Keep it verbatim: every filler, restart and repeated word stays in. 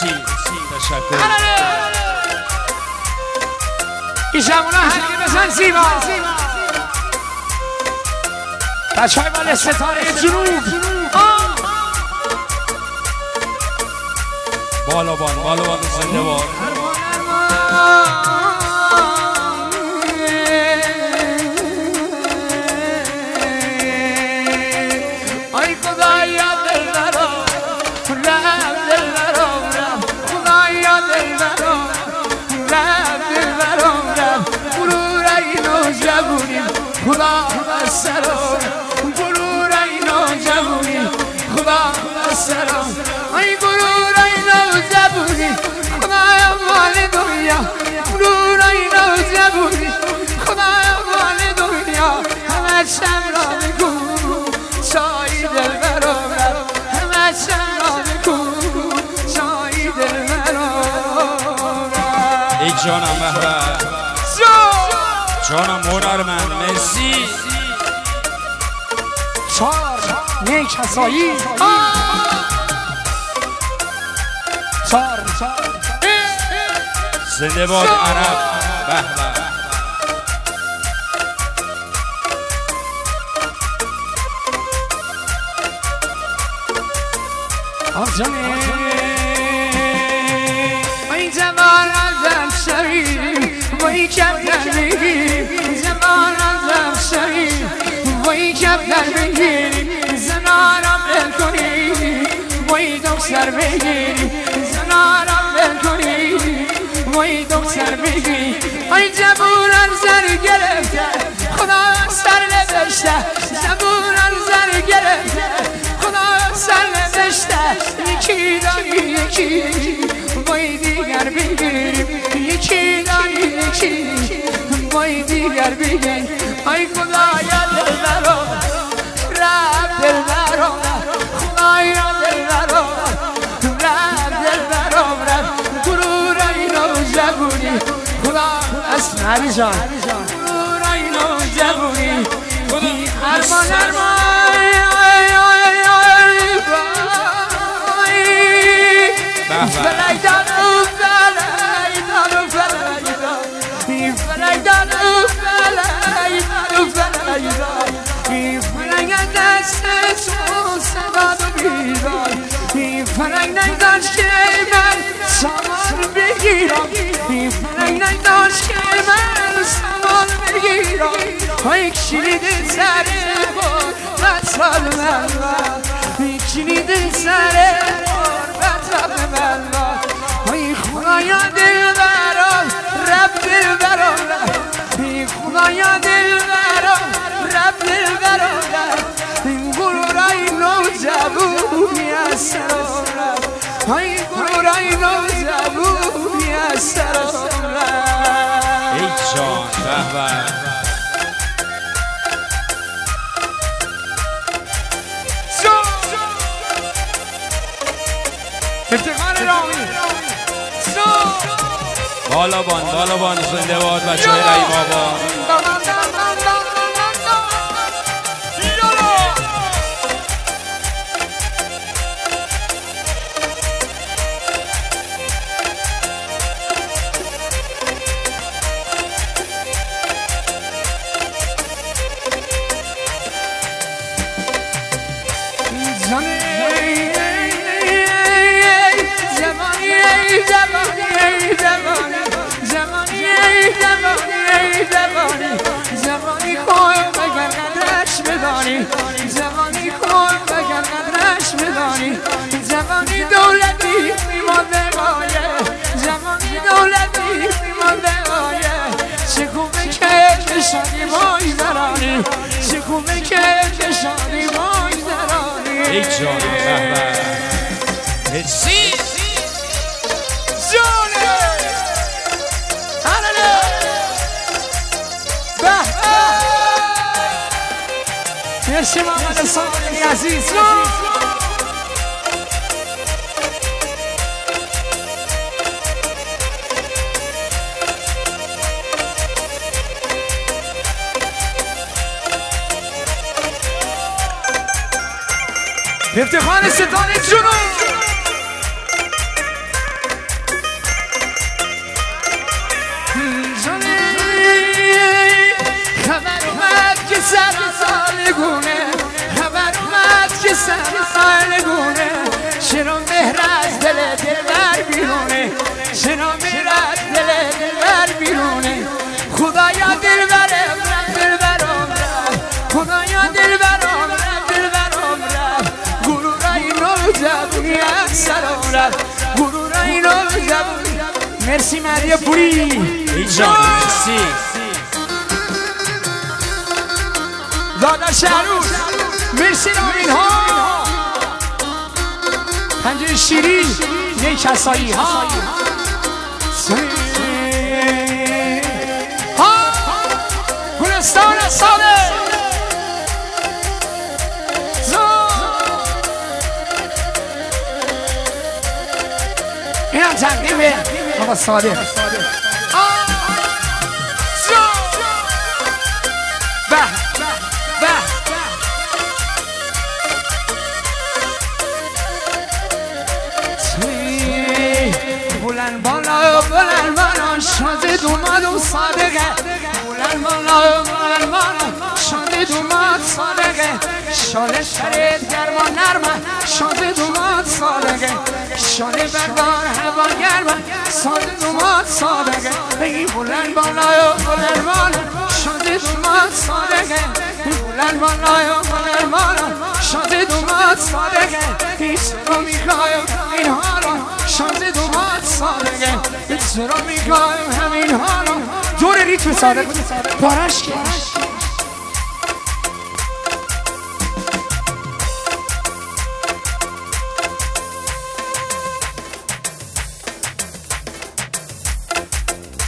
تشکر. این جوونا همه بزن زیبا. بچه های مال ستاره جنوب بالابان بالابان زنده باد. ای خدایا دل برام رم دل برام رم خدایا دل برام رم دل برام رم غرور اینو جوونیم خدا بسرام غرور اینو جوونیم خدا بسرام ای غرور اینو جوونیم خدایا مال دنیا غرور اینو جوونیم خدایا مال دنیا همه شم را بگو چای دل برام همه شم را بگو چای دل برام ای جانم بهبه جانم هنرمند مرسی. چار نیک حسایی چار چار زنده باد عرب بهبه. آجانه ای جوان ازم شوی وای کم در بگیری جوان ازم شوی وای کم در بگیری زنارم بل کنی وای دکتر بگیری زنارم بل کنی وای دکتر بگیری ای جوانم زر گرفته خدا سر نوشته جوانم زر گرفته خدا سر نوشته یکی داری یکی وای دیگر بگیریم یکی داری یکی وای دیگر بگیریم ای خدایا دل برام رب دل برام خدایا دل برام رب دل برام رب غرور اینو جوونی خدا اسمعی جان غرور اینو جوونی ارمان ارمان فلایدان او فلایدان او فلایدان فلایدان او فلایدان او فلایدان فلنگ دست تو صدا بیدان فلنگ نداشت که من سامان بگیرم فلنگ نداشت که من سامان بگیرم ای کلید سر بار بطال من ای کلید سر ای خدایا دل برام رب دل برام ای خدایا دل برام رب دل برام این غرورای نوجوانی از سرم ای غرورای نوجوانی از سرم ای جان بهبه افتخار رامی بالابان بالابان زنده باد بچه های رئی بابا. زمانی خواهی بگر قدرش بدانی زمانی خواهی بگر قدرش بدانی زمانی دولتی میمانده بایه زمانی دولتی میمانده بایه شکومه که کشانی بای درانی شکومه که کشانی بای درانی ای جان بهبه هچی جانه هناله مرسی محمد صادقی عزیز افتخار ستاره جنوب سر سالگونه خبر اومد که سر سالگونه چرا مهر از دل دلبر بیرونه چرا مهر از دل دلبر بیرونه خدایا دلبرم رفت دلبرم رفت خدایا دلبرم رفت دلبرم رفت غرورای نو زبونی اکثرم رفت غرورای نو زبونی. مرسی مریا پوری اینجا مرسی دادر شهروز مرسی رامین ها پنجه شیری یک کسایی ها ها گلستان ساده این هم تقریبه آقا ساده به به بلند بالا بلند بالا شاده دوماد و صادقه بلند بالا بلند بالا شاده دوماد صادقه شاله شرید گرما نرمه شاده دوماد صادقه شاله بردار هوا گرمه شاده دوماد صادقه ای بلند بالا بلند بالا شاده دوماد صادقه بلند بالا بلند بالا شاده دوماد صادقه هیچ رو میخوایم این حالا شاده دوماد صادقه هیچ رو میخوایم همین حالا دور ریتم صادق بارش که